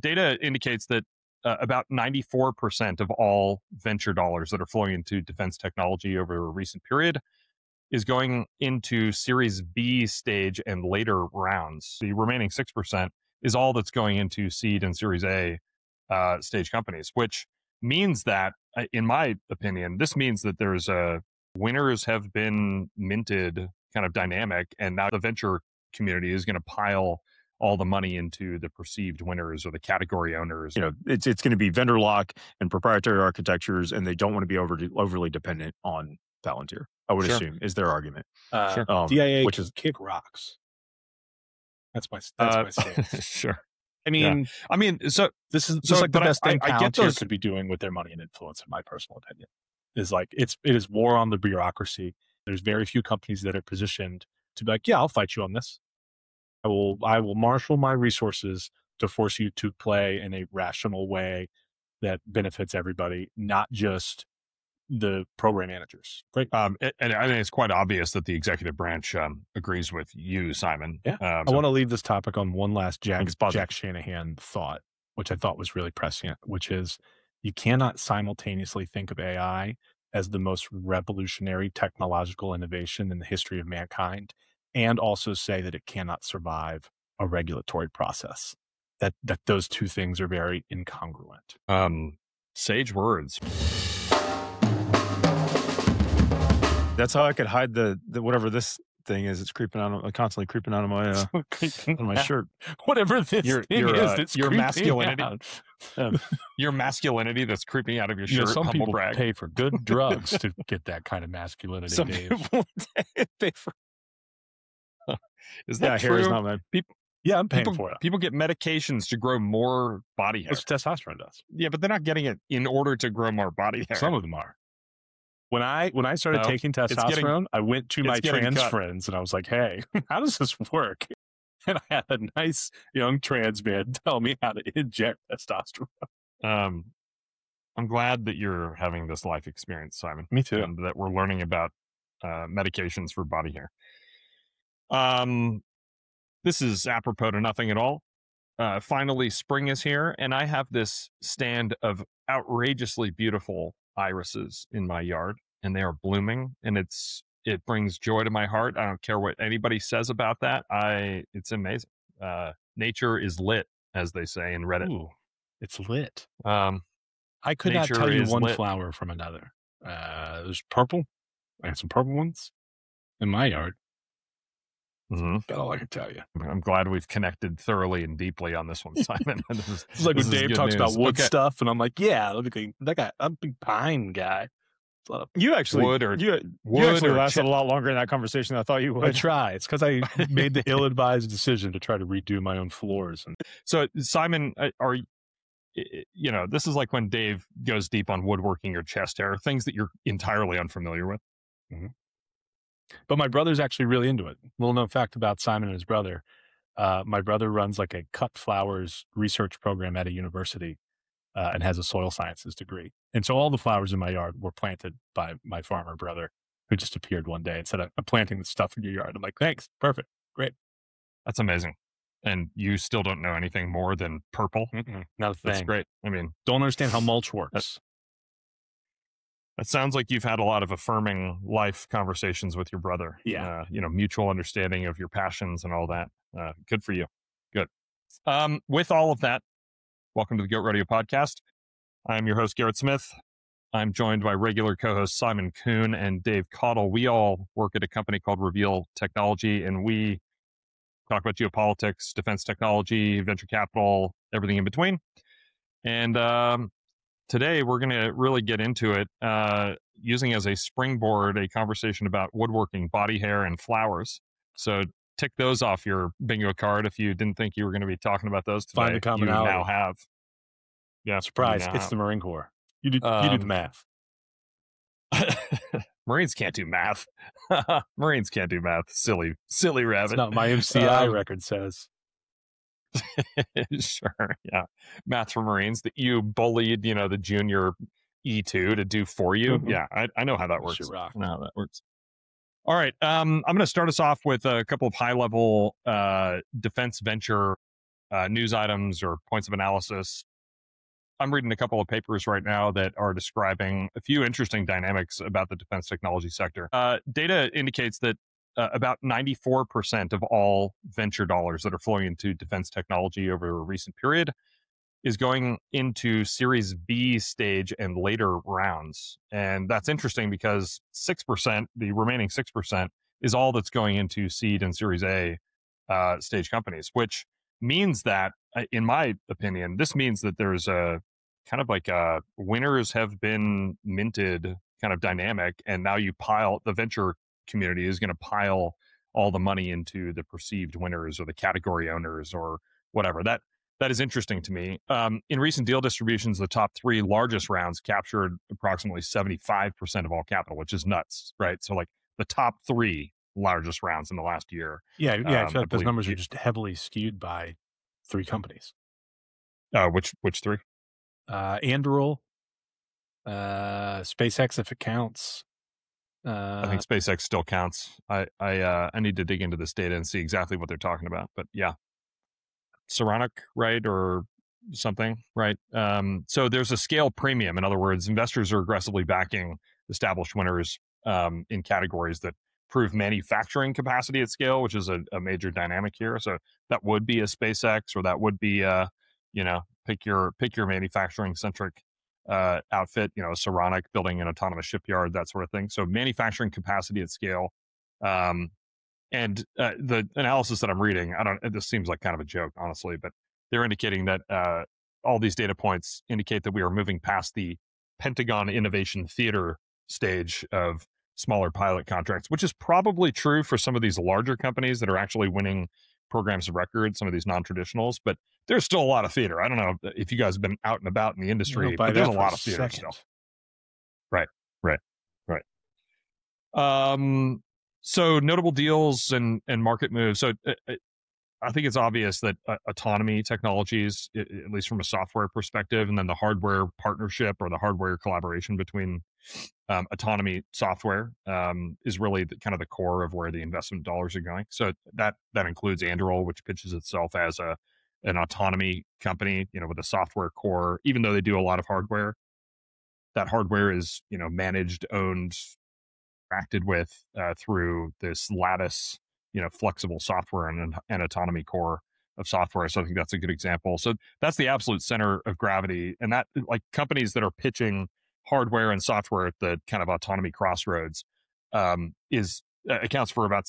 data indicates that about 94% of all venture dollars that are flowing into defense technology over a recent period is going into Series B stage and later rounds. The remaining 6% is all that's going into seed and Series A stage companies, which means that, in my opinion, this means that there's winners have been minted kind of dynamic, and now the venture community is going to pile all the money into the perceived winners or the category owners. It's going to be vendor lock and proprietary architectures, and they don't want to be overly dependent on Palantir, I would assume, is their argument. DIA, which is kick rocks. That's my stance. Sure. I mean, so this is just like the best thing Palantir could be doing with their money and influence, in my personal opinion. Is like it is war on the bureaucracy. There's very few companies that are positioned to be like, yeah, I'll fight you on this. I will marshal my resources to force you to play in a rational way that benefits everybody, not just the program managers. Right. And I think it's quite obvious that the executive branch agrees with you, Simon. Yeah. I want to leave this topic on one last Jack Shanahan thought, which I thought was really prescient, which is you cannot simultaneously think of AI as the most revolutionary technological innovation in the history of mankind and also say that it cannot survive a regulatory process. That those two things are very incongruent. Sage words. That's how I could hide the whatever this thing is. It's constantly creeping out of my on my shirt. Whatever this thing is, it's your masculinity. Out. Your masculinity that's creeping out of your shirt. Some people brag. Pay for good drugs to get that kind of masculinity. Some Dave. people pay for. Is that true? Hair is not my. Yeah, I'm paying for it. People get medications to grow more body hair. That's what testosterone does. Yeah, but they're not getting it in order to grow more body hair. Some of them are. When I started taking testosterone, I went to my trans friends and I was like, hey, how does this work? And I had a nice young trans man tell me how to inject testosterone. I'm glad that you're having this life experience, Simon. Me too. And that we're learning about medications for body hair. This is apropos to nothing at all. Finally, spring is here, and I have this stand of outrageously beautiful irises in my yard, and they are blooming, and it brings joy to my heart. I don't care what anybody says about that. It's amazing. Nature is lit, as they say in Reddit. Ooh, it's lit. I could not tell you one flower from another. There's purple. I had some purple ones in my yard. Mm-hmm. That's all I can tell you. I'm glad we've connected thoroughly and deeply on this one, Simon. It's like when Dave talks about wood stuff, and I'm like, yeah, look at that guy. I'm a big pine guy. You actually lasted a lot longer in that conversation than I thought you would. I try. It's because I made the ill-advised decision to try to redo my own floors. So, Simon, this is like when Dave goes deep on woodworking or chest hair, things that you're entirely unfamiliar with. Mm-hmm. But my brother's actually really into it. Little known fact about Simon and his brother. My brother runs like a cut flowers research program at a university and has a soil sciences degree. And so all the flowers in my yard were planted by my farmer brother, who just appeared one day and said, I'm planting this stuff in your yard. I'm like, thanks. Perfect. Great. That's amazing. And you still don't know anything more than purple? Not a thing. That's great. I mean, don't understand how mulch works. That sounds like you've had a lot of affirming life conversations with your brother. Yeah. Mutual understanding of your passions and all that. Good for you. Good. With all of that, welcome to the Goat Rodeo Podcast. I'm your host, Garrett Smith. I'm joined by regular co-hosts Simon Kuhn and Dave Caudle. We all work at a company called Reveal Technology, and we talk about geopolitics, defense technology, venture capital, everything in between. And today, we're going to really get into it using as a springboard a conversation about woodworking, body hair, and flowers. So tick those off your bingo card if you didn't think you were going to be talking about those today. Find the commonality. You now have. Yeah, surprise! It's the Marine Corps. You do the math. Marines can't do math. Marines can't do math. Silly rabbit. That's not my MCI record says. Sure, yeah. Math for Marines that you bullied, the junior E2 to do for you. Mm-hmm. Yeah, I know how that works. I know how that works. All right, I'm going to start us off with a couple of high-level defense venture news items or points of analysis. I'm reading a couple of papers right now that are describing a few interesting dynamics about the defense technology sector. Data indicates that about 94% of all venture dollars that are flowing into defense technology over a recent period is going into Series B stage and later rounds. And that's interesting because 6%, the remaining 6%, is all that's going into seed and Series A stage companies, which means that, in my opinion, this means that there's a kind of like a winners have been minted kind of dynamic. And now the venture community is going to pile all the money into the perceived winners or the category owners or whatever. That is interesting to me. In recent deal distributions, the top 3 largest rounds captured approximately 75% of all capital, which is nuts, right? So like the top 3 largest rounds in the last year. Yeah. I feel like those numbers are just heavily skewed by 3 companies. Which 3? Anduril, SpaceX, if it counts. I think SpaceX still counts. I need to dig into this data and see exactly what they're talking about. But yeah. Saronic, right, or something, right? So there's a scale premium. In other words, investors are aggressively backing established winners in categories that prove manufacturing capacity at scale, which is a major dynamic here. So that would be a SpaceX, or that would be pick your manufacturing centric outfit. Saronic building an autonomous shipyard, that sort of thing. So manufacturing capacity at scale. And the analysis that I'm reading, this seems like kind of a joke, honestly, but they're indicating that all these data points indicate that we are moving past the Pentagon Innovation Theater stage of smaller pilot contracts, which is probably true for some of these larger companies that are actually winning programs of record, some of these non-traditionals, but there's still a lot of theater. I don't know if you guys have been out and about in the industry, but there's a lot of theater still. Right. So notable deals and market moves. So I think it's obvious that autonomy technologies, at least from a software perspective, and then the hardware partnership or the hardware collaboration between autonomy software is really kind of the core of where the investment dollars are going. So that includes Anduril, which pitches itself as an autonomy company, with a software core. Even though they do a lot of hardware, that hardware is managed, owned, acted with through this lattice, flexible software and autonomy core of software. So I think that's a good example. So that's the absolute center of gravity. And that, like, companies that are pitching hardware and software at the kind of autonomy crossroads accounts for about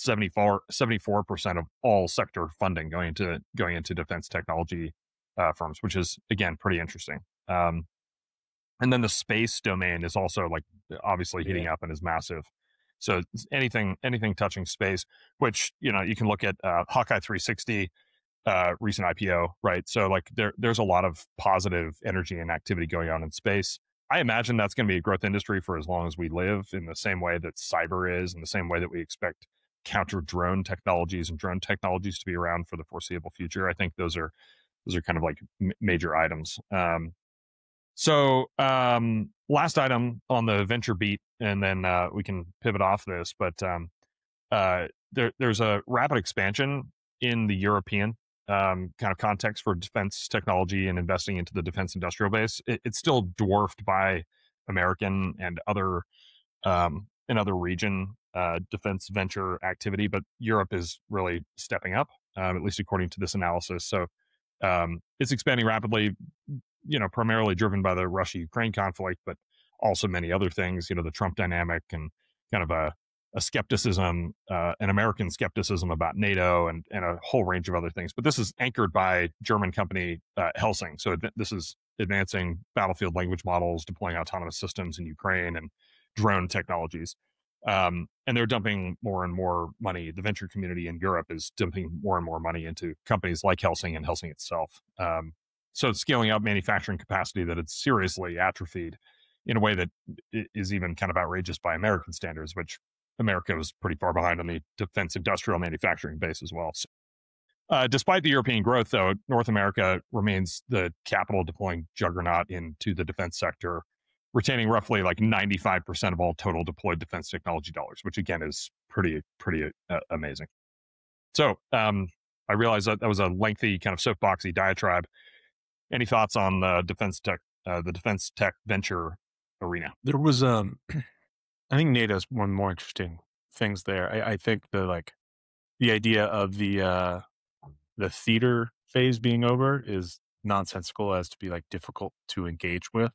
74% of all sector funding going into defense technology firms, which is, again, pretty interesting. And then the space domain is also obviously heating up and is massive. So anything touching space, which, you can look at Hawkeye 360, recent IPO, right? So there's a lot of positive energy and activity going on in space. I imagine that's going to be a growth industry for as long as we live, in the same way that cyber is, in the same way that we expect counter drone technologies and drone technologies to be around for the foreseeable future. I think those are kind of major items. So last item on the venture beat, and then we can pivot off this, but there's a rapid expansion in the European kind of context for defense technology and investing into the defense industrial base. It's still dwarfed by American and other region defense venture activity, but Europe is really stepping up, at least according to this analysis. So it's expanding rapidly, primarily driven by the Russia-Ukraine conflict, but also many other things, the Trump dynamic and kind of a skepticism, an American skepticism about NATO and a whole range of other things. But this is anchored by German company Helsing. So this is advancing battlefield language models, deploying autonomous systems in Ukraine, and drone technologies. And they're dumping more and more money. The venture community in Europe is dumping more and more money into companies like Helsing and Helsing itself. So it's scaling up manufacturing capacity that it's seriously atrophied in a way that is even kind of outrageous by American standards, which America was pretty far behind on the defense industrial manufacturing base as well. So, despite the European growth, though, North America remains the capital deploying juggernaut into the defense sector, retaining roughly 95% of all total deployed defense technology dollars, which again is pretty amazing. So I realize that was a lengthy kind of soapboxy diatribe. Any thoughts on the defense tech venture arena? There was, I think NATO's one of the more interesting things there. I think the idea of the theater phase being over is nonsensical as to be like difficult to engage with.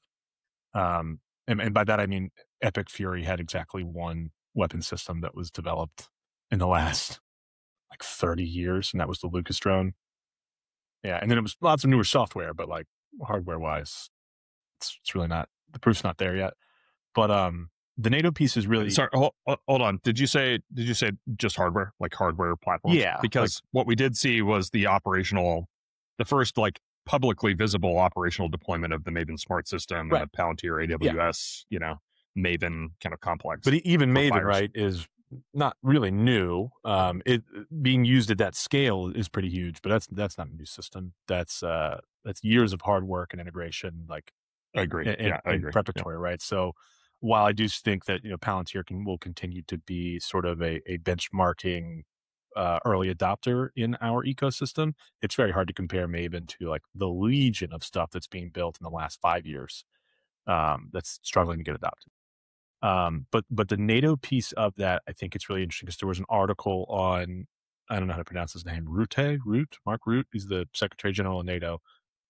And by that I mean Epic Fury had exactly one weapon system that was developed in the last like 30 years, and that was the Lucas drone. Yeah, and then it was lots of newer software, but like hardware wise, it's really not, the proof's not there yet. But the NATO piece is really sorry. Hold on. Did you say just hardware, like hardware platforms? Yeah, because what we did see was the first like publicly visible operational deployment of the Maven Smart System and the Palantir AWS, Maven kind of complex. But even Maven, right, is not really new. It being used at that scale is pretty huge, but that's not a new system. That's years of hard work and integration. Like, I agree. I agree. Preparatory, right? So while I do think that Palantir will continue to be sort of a benchmarking early adopter in our ecosystem, it's very hard to compare Maven to like the legion of stuff that's being built in the last 5 years that's struggling to get adopted. But the NATO piece of that, I think it's really interesting because there was an article on, I don't know how to pronounce his name, Mark Rutte. He's the Secretary General of NATO.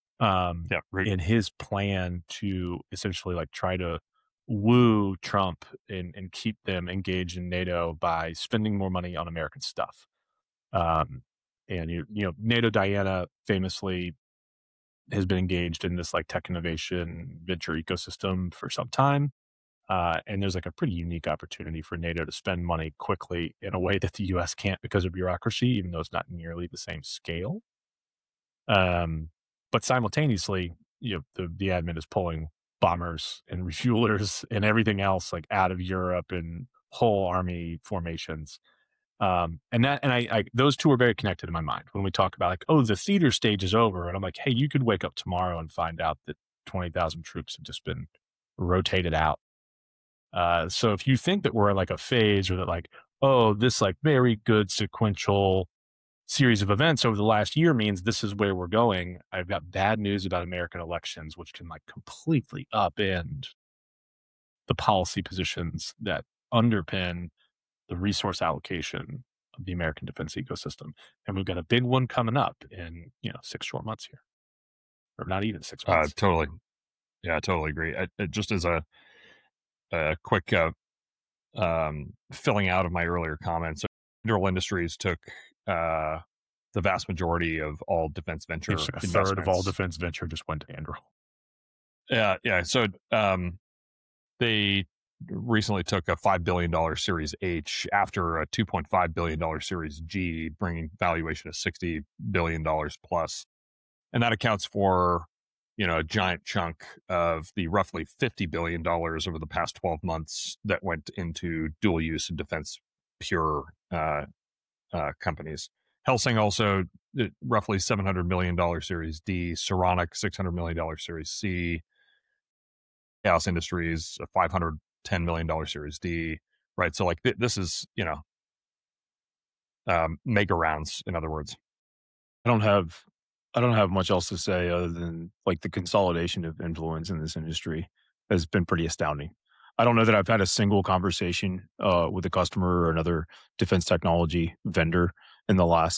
In his plan to essentially like try to woo Trump and keep them engaged in NATO by spending more money on American stuff. And NATO Diana famously has been engaged in this like tech innovation venture ecosystem for some time. And there's like a pretty unique opportunity for NATO to spend money quickly in a way that the US can't because of bureaucracy, even though it's not nearly the same scale. But simultaneously, the admin is pulling bombers and refuelers and everything else like out of Europe and whole army formations. And those two are very connected in my mind when we talk about like, oh, the theater stage is over. And I'm like, hey, you could wake up tomorrow and find out that 20,000 troops have just been rotated out. So if you think that we're like a phase or that like, oh, this like very good sequential series of events over the last year means this is where we're going, I've got bad news about American elections, which can like completely upend the policy positions that underpin the resource allocation of the American defense ecosystem. And we've got a big one coming up in 6 short months here, or not even 6 months. Totally. Yeah, I totally agree. Just as a quick filling out of my earlier comments, Anduril Industries took the vast majority of all defense venture. A third of all defense venture just went to Anduril. Yeah. So they recently took a $5 billion Series H after a $2.5 billion Series G, bringing valuation to $60 billion plus. And that accounts for, a giant chunk of the roughly $50 billion over the past 12 months that went into dual use and defense pure companies. Helsing also roughly $700 million Series D, Saronic $600 million Series C, Chaos Industries a $510 million Series D, right? So like this is, mega rounds, in other words. I don't have much else to say other than like the consolidation of influence in this industry has been pretty astounding. I don't know that I've had a single conversation with a customer or another defense technology vendor in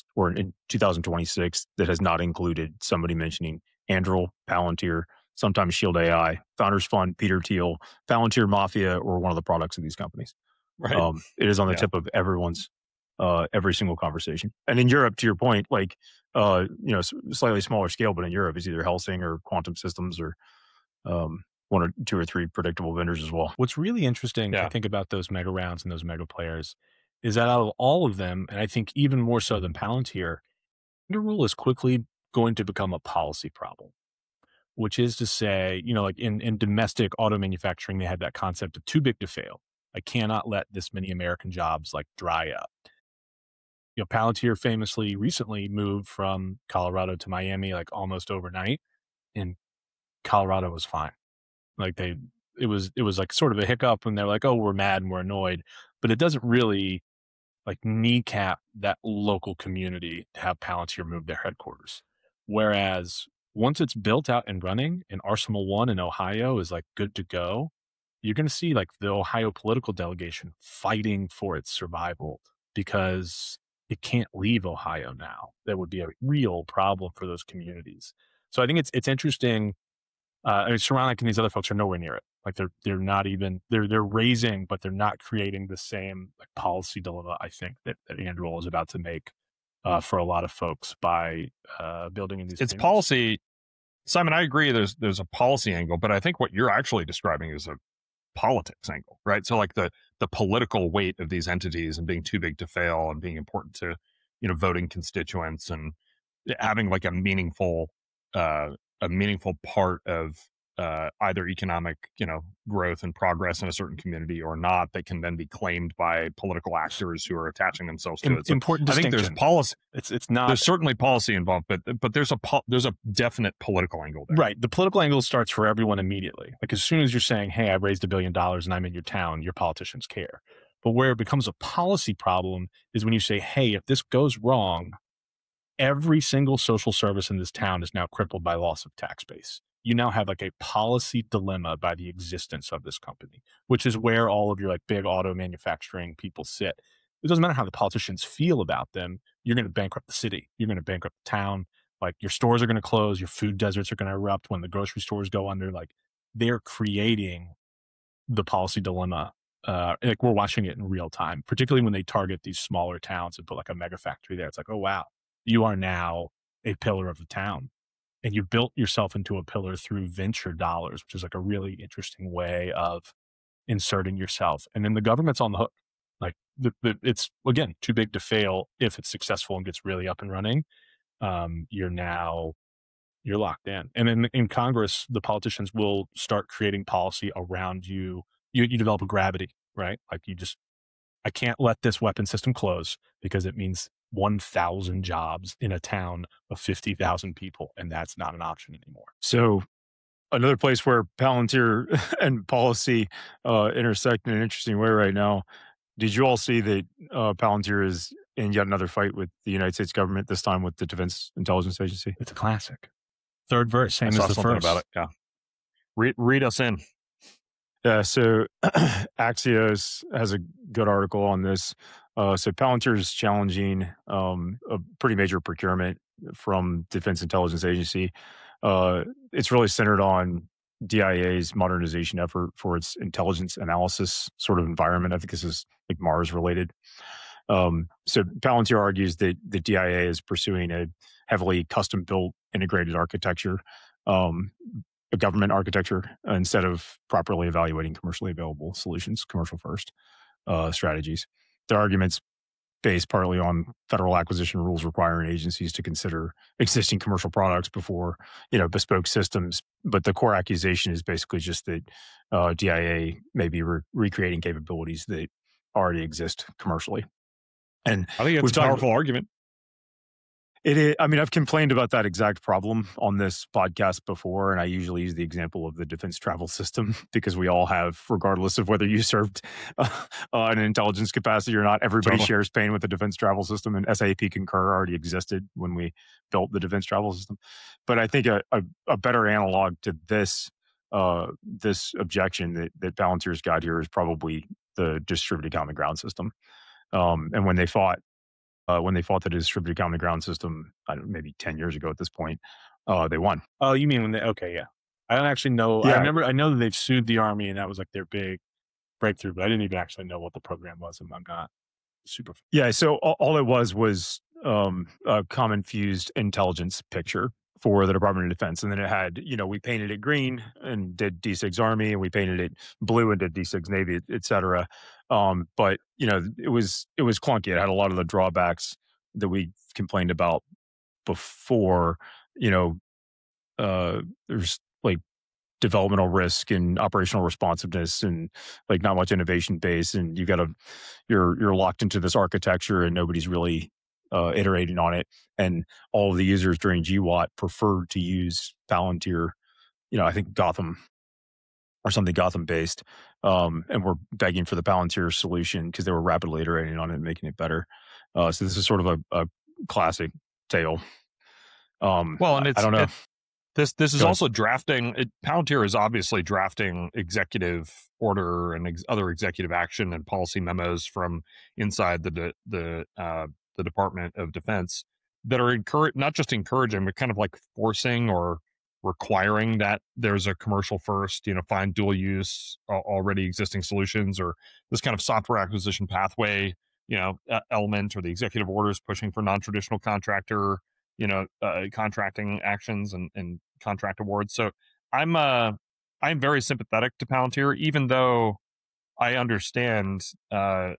2026 that has not included somebody mentioning Anduril, Palantir, sometimes Shield AI, Founders Fund, Peter Thiel, Palantir Mafia, or one of the products of these companies. Right. It is on the tip of everyone's every single conversation. And in Europe, to your point, like slightly smaller scale, but in Europe, it's either Helsing or Quantum Systems or one or two or three predictable vendors as well. What's really interesting, I think, about those mega rounds and those mega players is that out of all of them, and I think even more so than Palantir, Anduril is quickly going to become a policy problem, which is to say, like in domestic auto manufacturing, they had that concept of too big to fail. I cannot let this many American jobs like dry up. Palantir famously recently moved from Colorado to Miami like almost overnight, and Colorado was fine. Like it was like sort of a hiccup when they're like, oh, we're mad and we're annoyed, but it doesn't really like kneecap that local community to have Palantir move their headquarters. Whereas once it's built out and running and Arsenal One in Ohio is like good to go, you're going to see like the Ohio political delegation fighting for its survival because it can't leave Ohio now. That would be a real problem for those communities. So I think it's interesting. I mean, Saronic and these other folks are nowhere near it. Like they're not even they're raising, but they're not creating the same like policy dilemma. I think that Anduril is about to make for a lot of folks by building in these. It's policy, Simon. I agree. There's a policy angle, but I think what you're actually describing is a politics angle, right? So like the political weight of these entities and being too big to fail and being important to voting constituents and having like a meaningful part of either economic, growth and progress in a certain community or not, that can then be claimed by political actors who are attaching themselves to it. So important I think distinction. there's policy. It's not. There's certainly policy involved, but there's a definite political angle there. Right. The political angle starts for everyone immediately. Like as soon as you're saying, "Hey, I raised $1 billion and I'm in your town," your politicians care. But where it becomes a policy problem is when you say, "Hey, if this goes wrong, every single social service in this town is now crippled by loss of tax base." You now have like a policy dilemma by the existence of this company, which is where all of your like big auto manufacturing people sit. It doesn't matter how the politicians feel about them. You're going to bankrupt the city. You're going to bankrupt the town. Like your stores are going to close. Your food deserts are going to erupt when the grocery stores go under. Like they're creating the policy dilemma. Like we're watching it in real time, particularly when they target these smaller towns and put like a mega factory there. It's like, oh, wow, you are now a pillar of the town. And you built yourself into a pillar through venture dollars, which is like a really interesting way of inserting yourself. And then the government's on the hook. Like it's, again, too big to fail. If it's successful and gets really up and running, you're locked in. And then in Congress, the politicians will start creating policy around you. You develop a gravity, right? Like I can't let this weapon system close because it means 1,000 jobs in a town of 50,000 people, and that's not an option anymore. So another place where Palantir and policy intersect in an interesting way right now. Did you all see that Palantir is in yet another fight with the United States government, this time with the Defense Intelligence Agency? It's a classic. Third verse, same as the first. About it. Yeah. Read us in. Yeah, so Axios has a good article on this. So Palantir is challenging a pretty major procurement from Defense Intelligence Agency. It's really centered on DIA's modernization effort for its intelligence analysis sort of environment. I think this is like Mars related. So Palantir argues that the DIA is pursuing a heavily custom-built integrated architecture, a government architecture, instead of properly evaluating commercially available solutions, commercial first strategies. Their arguments based partly on federal acquisition rules requiring agencies to consider existing commercial products before, bespoke systems. But the core accusation is basically just that DIA may be recreating capabilities that already exist commercially. And I think it's a powerful argument. It is. I mean, I've complained about that exact problem on this podcast before, and I usually use the example of the defense travel system because we all have, regardless of whether you served an intelligence capacity or not, everybody shares pain with the defense travel system, and SAP Concur already existed when we built the defense travel system. But I think a better analog to this objection that Palantir's got here is probably the distributed common ground system. And when they fought the distributed common ground system, I don't know, maybe 10 years ago at this point, they won. Oh, you mean when okay, yeah. I don't actually know. Yeah. I know that they've sued the Army and that was like their big breakthrough, but I didn't even actually know what the program was. I'm not super. Yeah, so all it was a common fused intelligence picture for the Department of Defense. And then it had, we painted it green and did D6 Army, and we painted it blue and did D6 Navy, et cetera. But, it was clunky. It had a lot of the drawbacks that we complained about before. There's like developmental risk and operational responsiveness and like not much innovation base. And you're locked into this architecture and nobody's really iterating on it, and all of the users during GWOT preferred to use Palantir. I think Gotham or something Gotham based, and were begging for the Palantir solution because they were rapidly iterating on it and making it better. So this is sort of a classic tale. Well, and I don't know. This is also drafting. Palantir is obviously drafting executive order and other executive action and policy memos from inside the Department of Defense that are not just encouraging, but kind of like forcing or requiring that there's a commercial first, find dual use already existing solutions, or this kind of software acquisition pathway, element, or the executive orders pushing for non-traditional contractor contracting actions and contract awards. So I'm very sympathetic to Palantir, even though I understand, that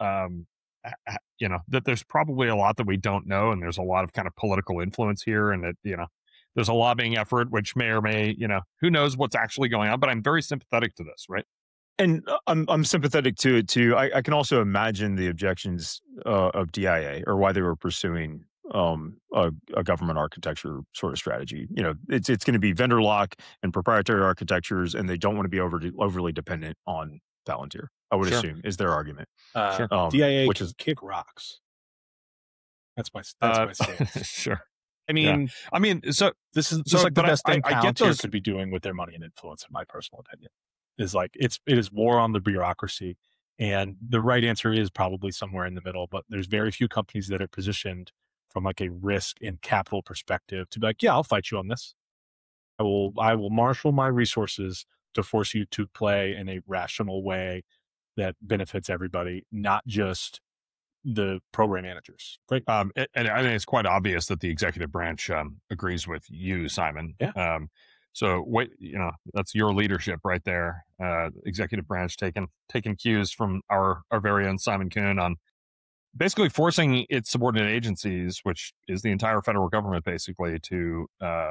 there's probably a lot that we don't know, and there's a lot of kind of political influence here, and that, there's a lobbying effort, which may or may, who knows what's actually going on, but I'm very sympathetic to this, right? And I'm sympathetic to it too. I can also imagine the objections of DIA, or why they were pursuing a government architecture sort of strategy. It's going to be vendor lock and proprietary architectures, and they don't want to be overly dependent on Palantir, I would assume, is their argument. Sure. DIA, which is kick rocks. That's my stance. Sure. I mean, so this is just like the best thing Palantir could be doing with their money and influence, in my personal opinion. Is like it is war on the bureaucracy, and the right answer is probably somewhere in the middle. But there's very few companies that are positioned from like a risk and capital perspective to be like, yeah, I'll fight you on this. I will marshal my resources to force you to play in a rational way that benefits everybody, not just the program managers. Great. And I think it's quite obvious that the executive branch agrees with you, Simon. Yeah. So wait, that's your leadership right there. Executive branch taking cues from our very own Simon Kuhn on basically forcing its subordinate agencies, which is the entire federal government, basically to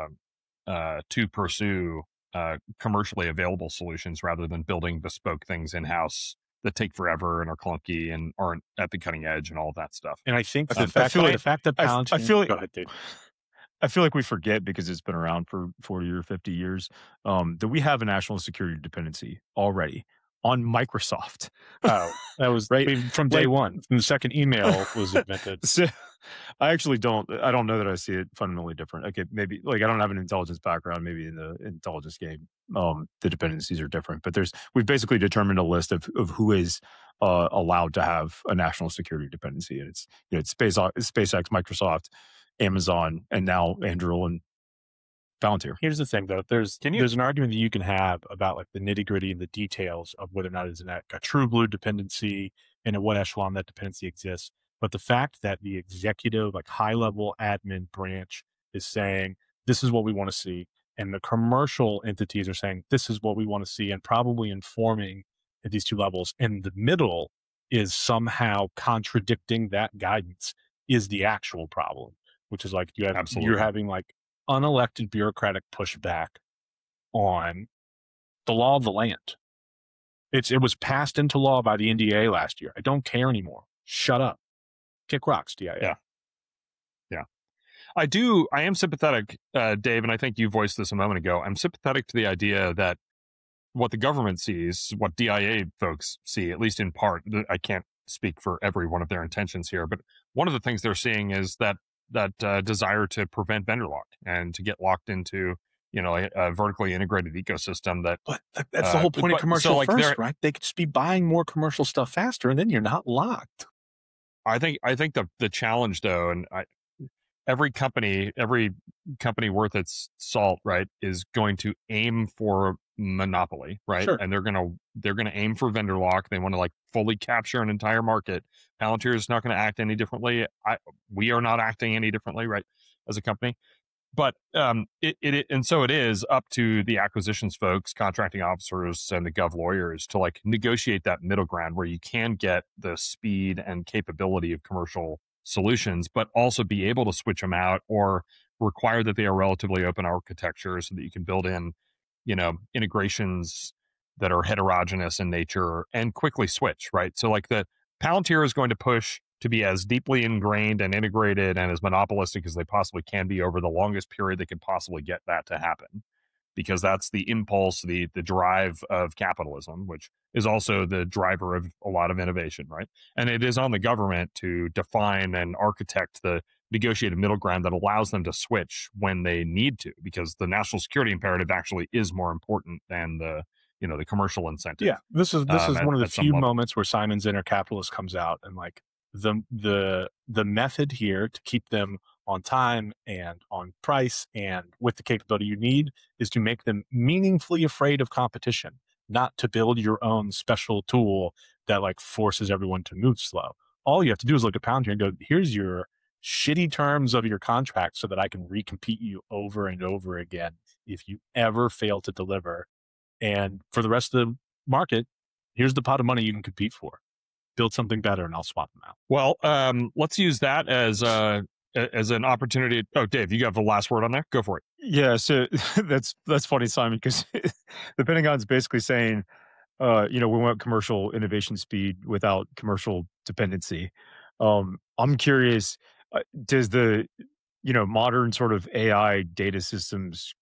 pursue commercially available solutions rather than building bespoke things in house that take forever and are clunky and aren't at the cutting edge and all of that stuff. And I think the fact that Palantir, I feel like, go ahead, dude. I feel like we forget, because it's been around for 40 or 50 years, that we have a national security dependency already on Microsoft. Oh, that was right from day one. From the second email was invented. So, I don't know that I see it fundamentally different. Okay, maybe I don't have an intelligence background. Maybe in the intelligence game, the dependencies are different. But we've basically determined a list of who is allowed to have a national security dependency, and it's SpaceX, Microsoft, Amazon, and now Anduril and Palantir. Here's the thing, though. There's an argument that you can have about like the nitty gritty and the details of whether or not it's a true blue dependency and at what echelon that dependency exists. But the fact that the executive, like high level admin branch is saying, this is what we want to see, and the commercial entities are saying, this is what we want to see, and probably informing at these two levels, and the middle is somehow contradicting that guidance, is the actual problem, which is like you're having like unelected bureaucratic pushback on the law of the land. It was passed into law by the NDA last year. I don't care anymore. Shut up. Kick rocks, DIA. Yeah. I am sympathetic, Dave, and I think you voiced this a moment ago. I'm sympathetic to the idea that what the government sees, what DIA folks see, at least in part, I can't speak for every one of their intentions here, but one of the things they're seeing is that desire to prevent vendor lock and to get locked into a vertically integrated ecosystem. But that's the whole point of commercial first, right? They could just be buying more commercial stuff faster, and then you're not locked. I think the challenge, though, and every company worth its salt, right, is going to aim for monopoly, right? Sure. And they're gonna aim for vendor lock. They want to like fully capture an entire market. Palantir is not going to act any differently. We are not acting any differently, right, as a company. But it is up to the acquisitions folks, contracting officers, and the gov lawyers to like negotiate that middle ground where you can get the speed and capability of commercial solutions, but also be able to switch them out or require that they are relatively open architecture so that you can build in, integrations that are heterogeneous in nature and quickly switch, right? So like the Palantir is going to push to be as deeply ingrained and integrated and as monopolistic as they possibly can be over the longest period they can possibly get that to happen. because that's the impulse, the drive of capitalism, which is also the driver of a lot of innovation, right? And it is on the government to define and architect the negotiated middle ground that allows them to switch when they need to, because the national security imperative actually is more important than the commercial incentive. Yeah, this is one of the few level. moments where Simon's Inner Capitalist comes out, and like the method here to keep them on time and on price and with the capability you need is to make them meaningfully afraid of competition, not to build your own special tool that like forces everyone to move slow. All you have to do is look at Palantir and go, here's your shitty terms of your contract so that I can recompete you over and over again if you ever fail to deliver. And for the rest of the market, here's the pot of money you can compete for. Build something better and I'll swap them out. Well, let's use that as an opportunity. Oh, Dave, you have the last word on there? Go for it. Yeah, so that's funny, Simon, because the Pentagon's basically saying, we want commercial innovation speed without commercial dependency. I'm curious, does the modern sort of AI data systems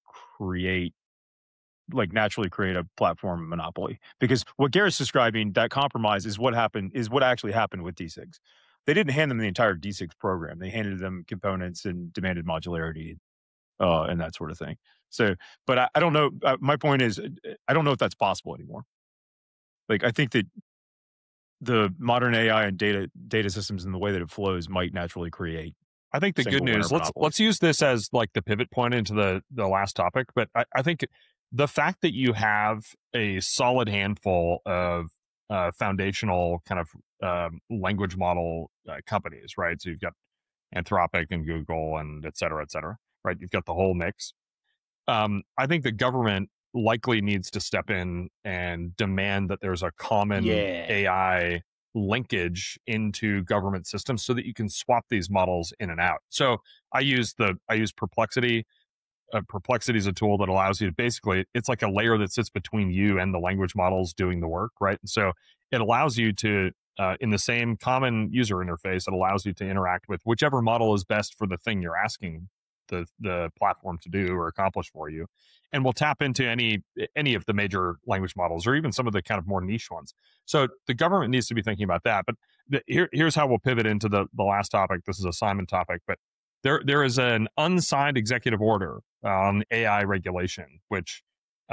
naturally create a platform monopoly? Because what Garrett's describing, that compromise is what actually happened with DSIGs. They didn't hand them the entire DSIGs program. They handed them components and demanded modularity and that sort of thing. So, but I don't know. My point is, I don't know if that's possible anymore. Like, I think that the modern AI and data systems and the way that it flows might naturally create. I think the good news, let's use this as like the pivot point into the last topic. But I think the fact that you have a solid handful of foundational kind of language model companies, right? So you've got Anthropic and Google and et cetera, right? You've got the whole mix. I think the government likely needs to step in and demand that there's a common AI linkage into government systems so that you can swap these models in and out. So I use Perplexity. Perplexity is a tool that allows you to basically, it's like a layer that sits between you and the language models doing the work, right? And so it allows you to, in the same common user interface, it allows you to interact with whichever model is best for the thing you're asking the platform to do or accomplish for you. And we'll tap into any of the major language models or even some of the kind of more niche ones. So the government needs to be thinking about that. But here's how we'll pivot into the last topic. This is a Simon topic, but there is an unsigned executive order on AI regulation, which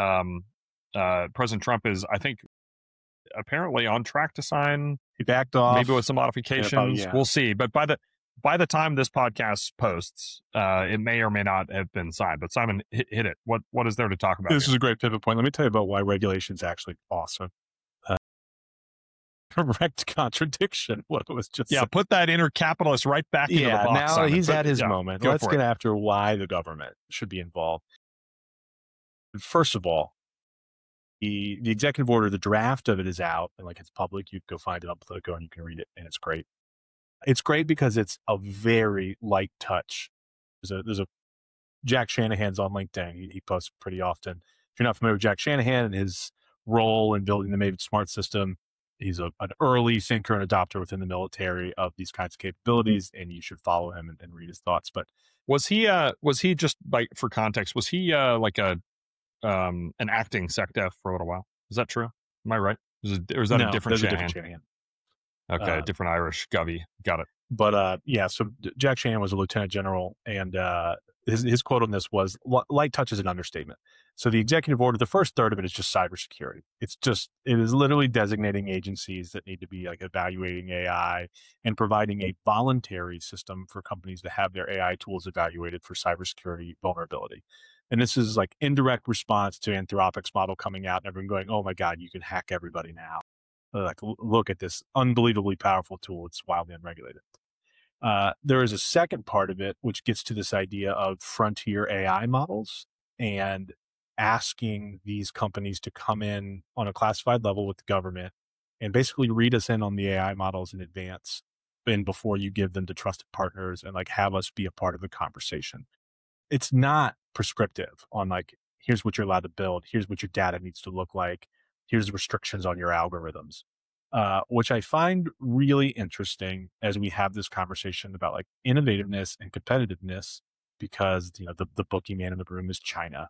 President Trump is, I think, apparently on track to sign. He backed off, maybe with some modifications. Yeah. We'll see. But by the time this podcast posts, it may or may not have been signed. But Simon, hit it. What is there to talk about? This is a great pivot point. Let me tell you about why regulation is actually awesome. Direct contradiction. What it was just saying. Put that inner capitalist right back into the box. Now Simon. He's at his moment. Let's get after why the government should be involved. First of all, the executive order, the draft of it is out, and like it's public. You can go find it on Politico and you can read it, and it's great. It's great because it's a very light touch. There's a Jack Shanahan's on LinkedIn. He posts pretty often. If you're not familiar with Jack Shanahan and his role in building the Maven Smart system, he's an early thinker and adopter within the military of these kinds of capabilities, and you should follow him and read his thoughts. But was he just, like, for context, was he like an acting SecDef for a little while? Is that true? Am I right? Or is that a different Shanahan? Okay, different Irish Govey. Got it. But so Jack Shanahan was a lieutenant general, and his quote on this was, light touch is an understatement. So the executive order, the first third of it is just cybersecurity. It is literally designating agencies that need to be like evaluating AI and providing a voluntary system for companies to have their AI tools evaluated for cybersecurity vulnerability. And this is like indirect response to Anthropic's model coming out and everyone going, oh my God, you can hack everybody now. Like, look at this unbelievably powerful tool. It's wildly unregulated. There is a second part of it, which gets to this idea of frontier AI models and asking these companies to come in on a classified level with the government and basically read us in on the AI models in advance and before you give them to trusted partners and like have us be a part of the conversation. It's not prescriptive on like, here's what you're allowed to build. Here's what your data needs to look like. Here's the restrictions on your algorithms, which I find really interesting as we have this conversation about like innovativeness and competitiveness, because the boogeyman in the room is China,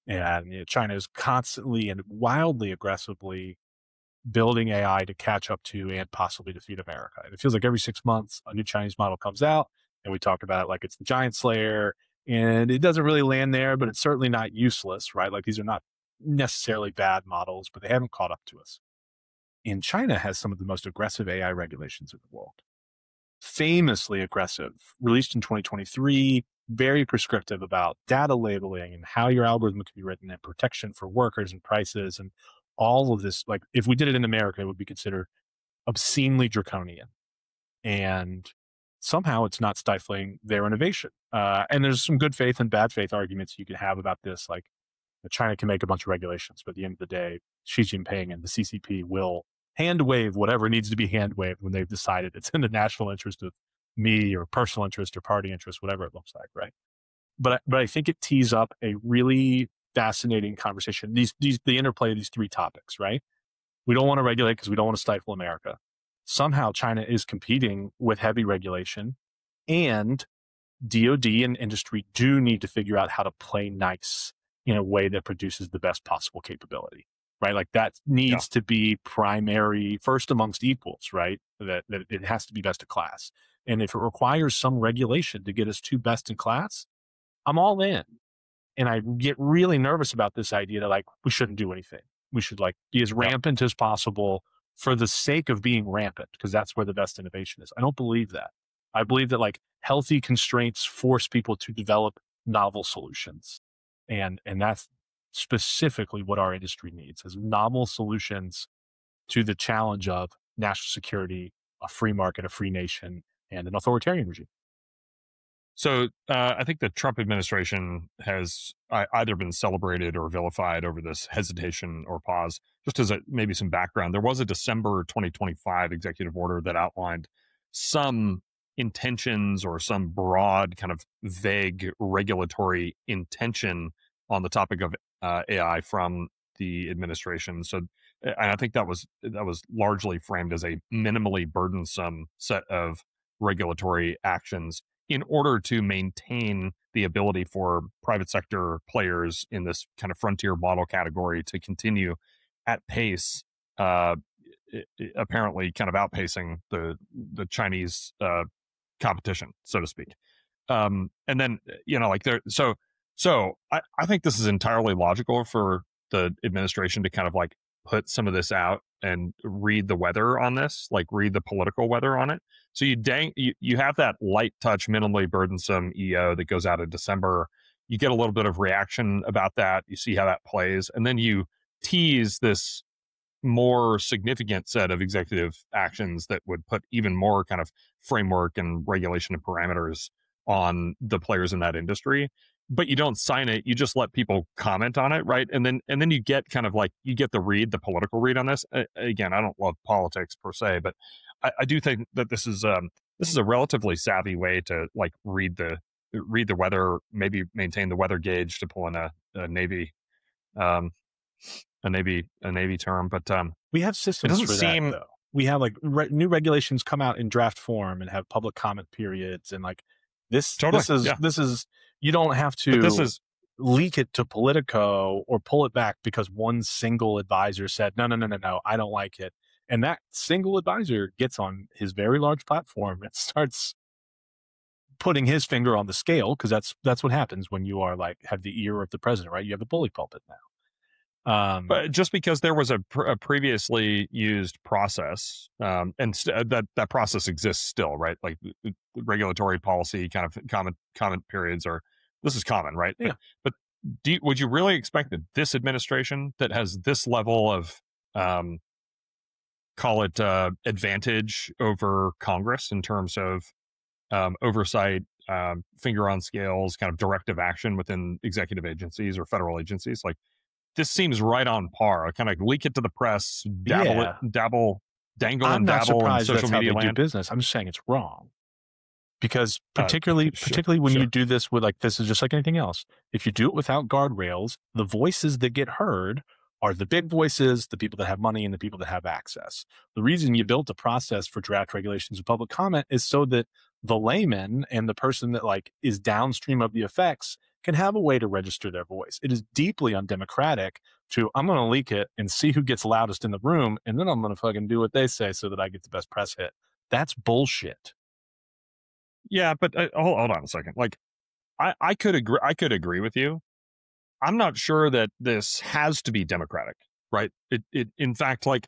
And China is constantly and wildly aggressively building AI to catch up to and possibly defeat America. And it feels like every 6 months, a new Chinese model comes out, and we talk about it like it's the giant slayer. And it doesn't really land there, but it's certainly not useless, right? Like, these are not necessarily bad models, but they haven't caught up to us. And China has some of the most aggressive AI regulations in the world. Famously aggressive, released in 2023, very prescriptive about data labeling and how your algorithm can be written, and protection for workers and prices and all of this. Like, if we did it in America, it would be considered obscenely draconian. And somehow it's not stifling their innovation. And there's some good faith and bad faith arguments you can have about this. Like, China can make a bunch of regulations, but at the end of the day, Xi Jinping and the CCP will hand wave whatever needs to be hand waved when they've decided it's in the national interest of me, or personal interest, or party interest, whatever it looks like, right? But I think it tees up a really fascinating conversation. The interplay of these three topics, right? We don't want to regulate because we don't want to stifle America. Somehow China is competing with heavy regulation, and DoD and industry do need to figure out how to play nice in a way that produces the best possible capability, right? Like, that needs to be primary, first amongst equals, right? That it has to be best of class. And if it requires some regulation to get us to best in class, I'm all in. And I get really nervous about this idea that, like, we shouldn't do anything. We should, like, be as rampant as possible for the sake of being rampant, because that's where the best innovation is. I don't believe that. I believe that, like, healthy constraints force people to develop novel solutions. And that's specifically what our industry needs, is novel solutions to the challenge of national security, a free market, a free nation, and an authoritarian regime. So I think the Trump administration has either been celebrated or vilified over this hesitation or pause. Just as maybe some background, there was a December 2025 executive order that outlined some intentions or some broad kind of vague regulatory intention on the topic of AI from the administration. So, and I think that was largely framed as a minimally burdensome set of regulatory actions in order to maintain the ability for private sector players in this kind of frontier model category to continue at pace, apparently kind of outpacing the Chinese competition, so to speak. And then, like there, so I think this is entirely logical for the administration to kind of like put some of this out and read the weather on this, like read the political weather on it. So you have that light touch, minimally burdensome EO that goes out in December. You get a little bit of reaction about that. You see how that plays. And then you tease this more significant set of executive actions that would put even more kind of framework and regulation and parameters on the players in that industry. But you don't sign it. You just let people comment on it, right? And then you get kind of like, you get the political read on this. Again, I don't love politics per se, but I do think that this is a relatively savvy way to like read the weather, maybe maintain the weather gauge, to pull in a Navy term. But we have systems for that, though. We have like new regulations come out in draft form and have public comment periods, and like this. Totally, this is you don't have to leak it to Politico or pull it back because one single advisor said no, I don't like it. And that single advisor gets on his very large platform and starts putting his finger on the scale, because that's what happens when you are like have the ear of the president, right? You have a bully pulpit now. But just because there was a previously used process, and that process exists still, right? Like regulatory policy kind of comment periods this is common, right? Yeah. But would you really expect that this administration that has this level of call it advantage over Congress in terms of oversight, finger on scales, kind of directive action within executive agencies or federal agencies, like this seems right on par. Kind of leak it to the press, dangle and dabble in social media land. Do business. I'm just saying it's wrong, because particularly when you do this with like, this is just like anything else. If you do it without guardrails, the voices that get heard are the big voices, the people that have money and the people that have access. The reason you built a process for draft regulations and public comment is so that the layman and the person that like is downstream of the effects can have a way to register their voice. It is deeply undemocratic to, I'm going to leak it and see who gets loudest in the room, and then I'm going to fucking do what they say so that I get the best press hit. That's bullshit. Yeah, but hold on a second. Like, I could agree with you. I'm not sure that this has to be democratic, right? It in fact, like,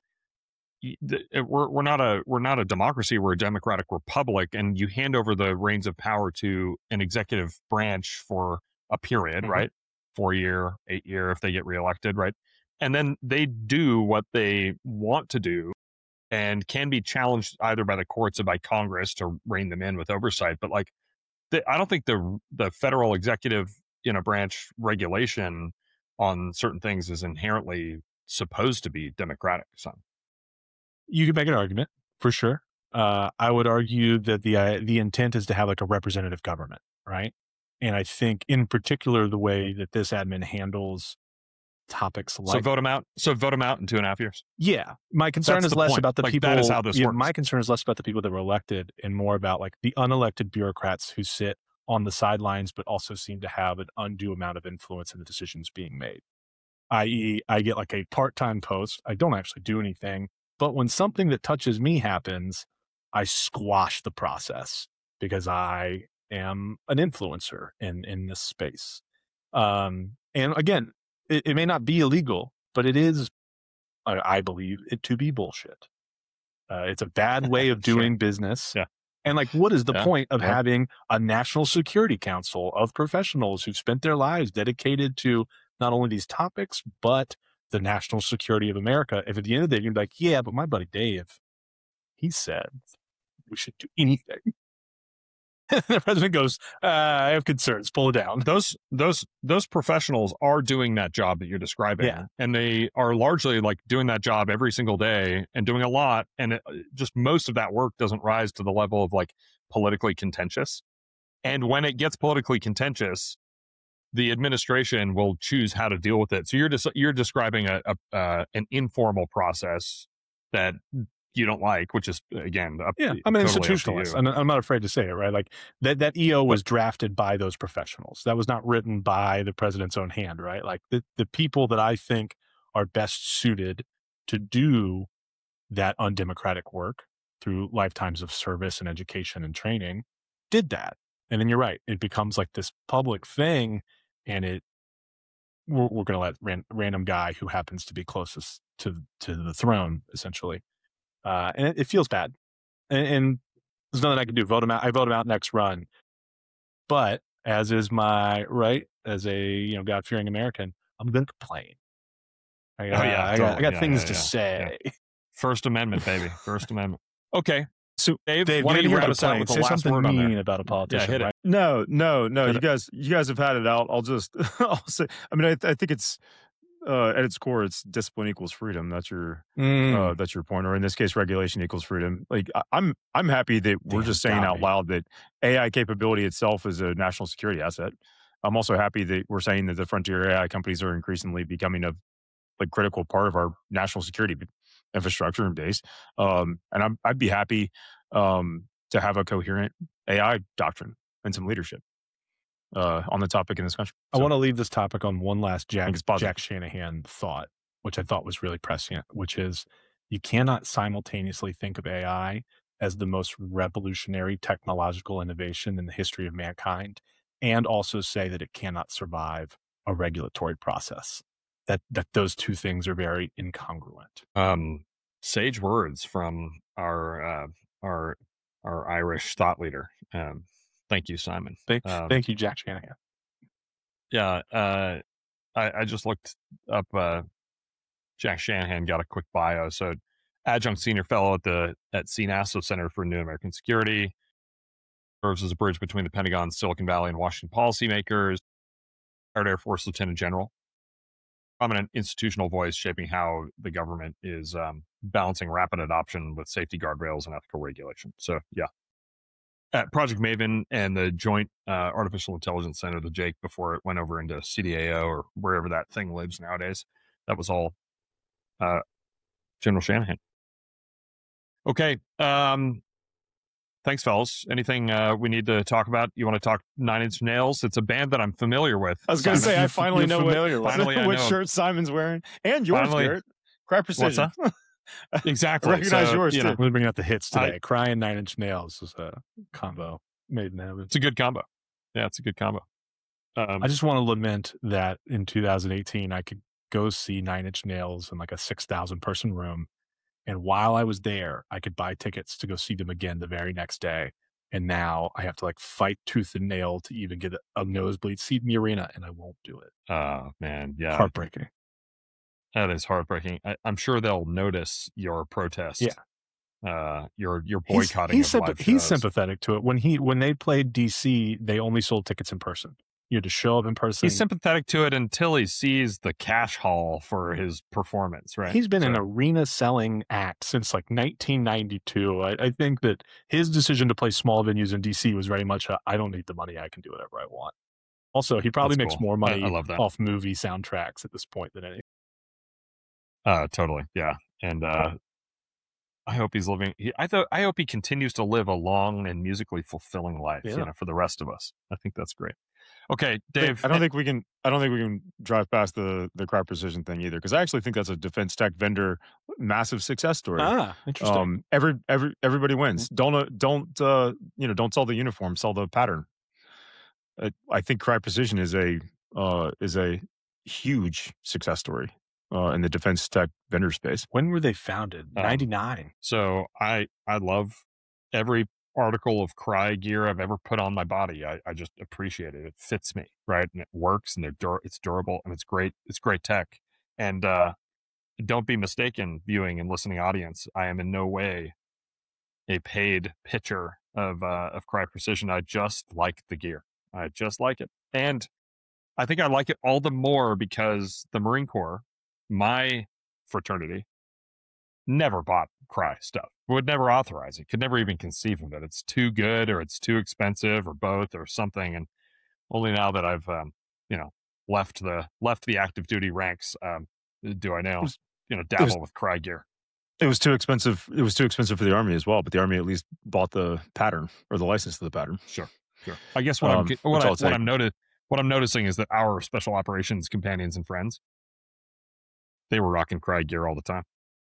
we're not a democracy. We're a democratic republic, and you hand over the reins of power to an executive branch for a period, right? 4-year, 8-year, if they get reelected, right? And then they do what they want to do, and can be challenged either by the courts or by Congress to rein them in with oversight. But like, I don't think the federal executive branch regulation on certain things is inherently supposed to be democratic. So you could make an argument for sure. I would argue that the intent is to have like a representative government, right? And I think in particular the way that this admin handles topics like so vote them out in 2.5 years. Yeah, my concern is less about the people. That is how this works. My concern is less about the people that were elected and more about like the unelected bureaucrats who sit on the sidelines but also seem to have an undue amount of influence in the decisions being made. I.e., I get like a part-time post. I don't actually do anything, but when something that touches me happens, I squash the process because I am an influencer in this space. And again, it may not be illegal, but it is, I believe it to be bullshit. It's a bad way of doing business. Yeah. And like, what is the point of having a national security council of professionals who've spent their lives dedicated to not only these topics, but the national security of America? If at the end of the day, you're like, yeah, but my buddy Dave, he said we should do anything. The president goes, I have concerns, pull it down. Those professionals are doing that job that you're describing. Yeah. And they are largely like doing that job every single day and doing a lot. And just most of that work doesn't rise to the level of like politically contentious. And when it gets politically contentious, the administration will choose how to deal with it. So you're describing an informal process that you don't like, which is, again, I'm an institutionalist, and I'm not afraid to say it, right? Like that EO was drafted by those professionals. That was not written by the president's own hand, right? Like the people that I think are best suited to do that undemocratic work through lifetimes of service and education and training did that. And then you're right. It becomes like this public thing, and we're going to let random guy who happens to be closest to the throne, essentially. And it feels bad, and there's nothing I can do. Vote him out. I vote him out next run. But as is my right as a God-fearing American, I'm going to complain. I got things to say. Yeah. First Amendment, baby. First Amendment. Okay. So Dave, why don't you wrap us out with the last word on there? About a politician? Yeah, hit right? it. No. You guys have had it out. I'll say. I mean, I think it's. At its core, it's discipline equals freedom. That's your point, or in this case, regulation equals freedom. Like I'm happy that we're just saying out loud that AI capability itself is a national security asset. I'm also happy that we're saying that the frontier AI companies are increasingly becoming a critical part of our national security infrastructure and base. And I'd be happy to have a coherent AI doctrine and some leadership on the topic in this country. I want to leave this topic on one last Jack Shanahan thought, which I thought was really prescient, which is you cannot simultaneously think of AI as the most revolutionary technological innovation in the history of mankind and also say that it cannot survive a regulatory process. That those two things are very incongruent. Sage words from our Irish thought leader. Thank you, Simon. Thank you, Jack Shanahan. Yeah, I just looked up. Jack Shanahan got a quick bio. So, adjunct senior fellow at CNASO Center for New American Security, serves as a bridge between the Pentagon, Silicon Valley, and Washington policymakers. Retired Air Force Lieutenant General, prominent institutional voice shaping how the government is balancing rapid adoption with safety guardrails and ethical regulation. So, yeah. At Project Maven and the Joint Artificial Intelligence Center, the JAIC, before it went over into CDAO or wherever that thing lives nowadays. That was all General Shanahan. Okay. Thanks, fellas. Anything we need to talk about? You want to talk Nine Inch Nails? It's a band that I'm familiar with. I was going to say, I finally know what know. shirt Simon's wearing. And yours, Garrett. Cry Precision. What's that? Exactly. I recognize yours, too. We're bringing out the hits today. Cry and Nine Inch Nails is a combo made in heaven. It's a good combo. Yeah, it's a good combo. I just want to lament that in 2018, I could go see Nine Inch Nails in like a 6,000 person room. And while I was there, I could buy tickets to go see them again the very next day. And now I have to like fight tooth and nail to even get a nosebleed seat in the arena, and I won't do it. Oh, man. Yeah. Heartbreaking. That is heartbreaking. I'm sure they'll notice your protest. Yeah. Your boycotting. He's sympathetic to it. When they played DC, they only sold tickets in person. You had to show up in person. He's sympathetic to it until he sees the cash haul for his performance, right? He's been an arena selling act since like 1992. I think that his decision to play small venues in DC was very much I don't need the money. I can do whatever I want. Also, he probably makes more money off movie soundtracks at this point than anything. Totally. Yeah. And I hope he's living. I hope he continues to live a long and musically fulfilling life. Yeah. For the rest of us. I think that's great. Okay, Dave. I don't think we can drive past the Cry Precision thing either, because I actually think that's a defense tech vendor massive success story. Interesting. Everybody wins. Don't sell the uniform, sell the pattern. I think Cry Precision is a huge success story in the defense tech vendor space. When were they founded? 99. So I love every article of Cry gear I've ever put on my body. I just appreciate it. It fits me, right? And it works, and it's durable, and it's great. It's great tech. And don't be mistaken, viewing and listening audience. I am in no way a paid pitcher of Cry Precision. I just like the gear. I just like it. And I think I like it all the more because the Marine Corps, my fraternity, never bought Cry stuff. Would never authorize it. Could never even conceive of it. It's too good, or it's too expensive, or both, or something. And only now that I've left the active duty ranks, do I now dabble with Cry gear. It was too expensive. It was too expensive for the Army as well. But the Army at least bought the pattern or the license to the pattern. Sure. I guess what I'm noticing is that our special operations companions and friends, they were rocking Cry gear all the time.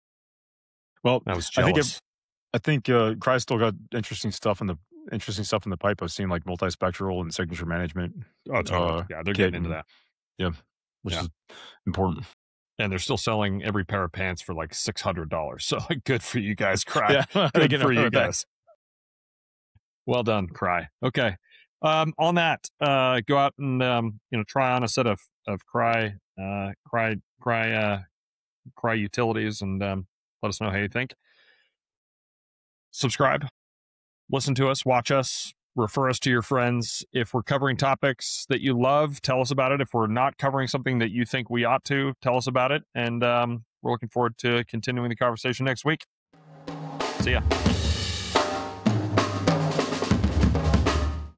Well, I was jealous. I think Cry still got interesting stuff in the pipe. I've seen like multispectral and signature management. Oh, totally. Yeah, they're getting into that. Yeah, which is important. And they're still selling every pair of pants for like $600. So good for you guys, Cry. Yeah, good for you guys. Well done, Cry. Okay. On that, go out and try on a set of Cry utilities, and let us know how you think. Subscribe, listen to us, watch us, refer us to your friends. If we're covering topics that you love, tell us about it. If we're not covering something that you think we ought to, tell us about it. And we're looking forward to continuing the conversation next week. See ya.